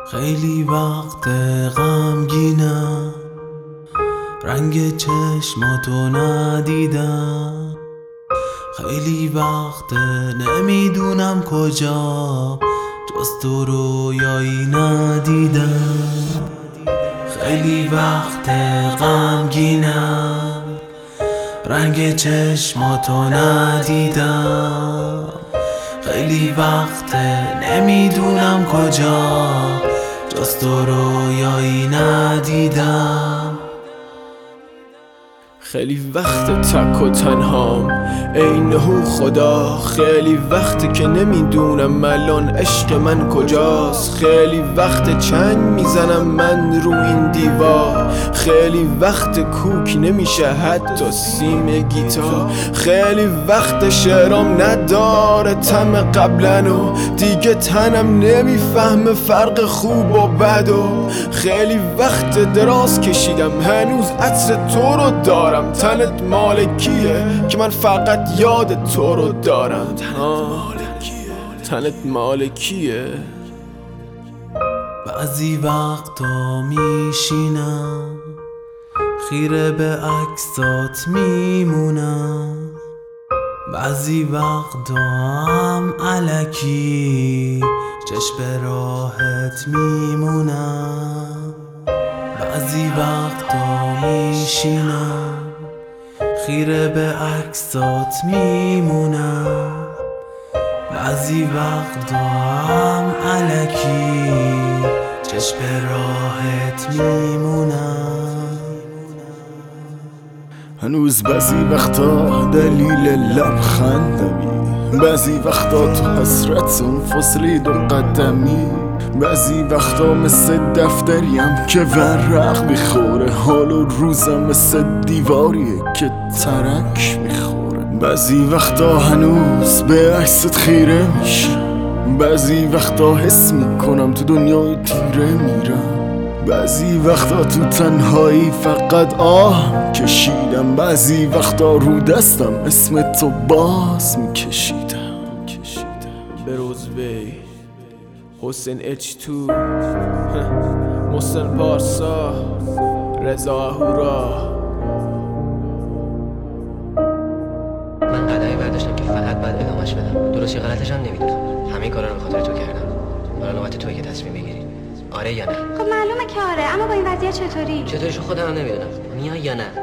خیلی وقت غمگینم، رنگ چشماتو ندیدم. خیلی وقت نمیدونم کجا، جز تو رویایی ندیدم. خیلی وقت غمگینم، رنگ چشماتو ندیدم. خیلی وقت نمیدونم کجا، جز تو رویایی ندیدم. خیلی وقت تک و تنهام عین هو خدا. خیلی وقت که نمیدونم الان عشق من کجاست. خیلی وقت چنگ میزنم من رو این دیوار. خیلی وقت کوک نمیشه حتی سیم گیتار. خیلی وقت شعرام نداره طعم قبلنو، دیگه تنم نمیفهمه فرق خوب و بدو. خیلی وقت دراز کشیدم هنوز عطر تو رو دارم. تنت مال کیه که من فقط یاد تو رو دارم. تنت مال کیه؟ بعضی وقتا میشینم خیره به عکسات میمونم. بعضی وقتا هم الکی چشم به راحت میمونم. بعضی وقتا میشینم خیره به عکسات میمونم. بعضی وقتا هم الکی چشم به راحت میمونم. هنوز بعضی وقتا دلیل لبخندمی، بعضی وقتا تو حسرت اون فاصله دو قدمی. بعضی وقتا مثل دفتریم که ورق میخوره، حال و روزم مثل دیواریه که ترک میخوره. بعضی وقتا هنوز به عکست خیره میشم، بعضی وقتا حس میکنم تو دنیای تیره میرم. بعضی وقتا تو تنهایی فقط آه کشیدم، بعضی وقتا رو دستم اسم تو باز میکشیدم. بروزوی، حسین H2، محسن پارسا، رضا اهورا. من قدمی برداشتم که فقط باید ادامهش بدم. درستی غلطش هم نمیدونم. همه کارا رو به خاطر تو کردم. حالا نوبت توئه که تصمیم بگیری. آره یا نه؟ خب معلومه که آره، اما با این وضعیت چطوریشو خودم هم نمیدونم. میای یا نه؟